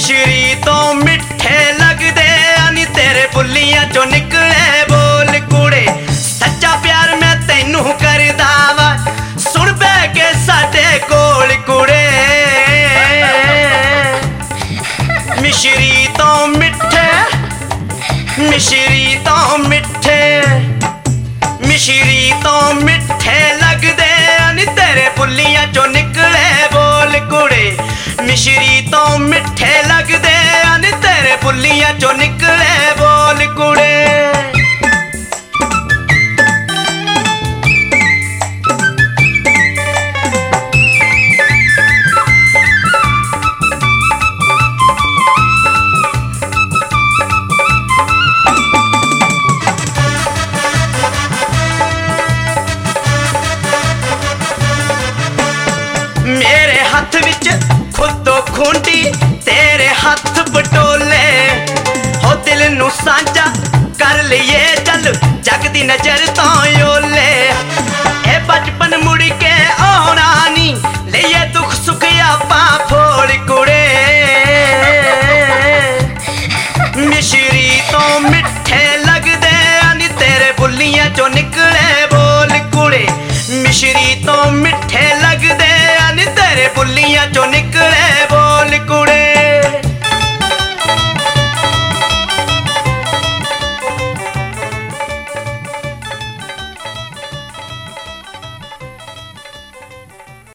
मिश्री तो मिठे लगदे नी तेरे बुल्लियां चो निकले बोल कुड़े। सच्चा प्यार मैं तैनू करदा वा सुन बह के साडे कोल कुड़े। मिश्री तो मिठे, मिश्री तो मिठे, मिश्री तो मिठे लगदे नी तेरे बुल्लियां चो निकले बोल कुड़े। मिश्री तो मिठे लगदे नी तेरे बुल्लियां चो निकले बोल कुड़े। मेरे हाथ विच खुद तो खूंटी तेरे हाथ बटोले हो दिल नू सांझा कर लिए चल जग दी नजर तो योले। ए बचपन मुड़ के आना नी लिए दुख सुख आपा फोड़ कुड़े। मिश्री तो मिठे लगदे नी तेरे बुल्लियां चो निकले बोल कुड़े। मिश्री तो मिठे लगदे नी तेरे बुल्लियां चो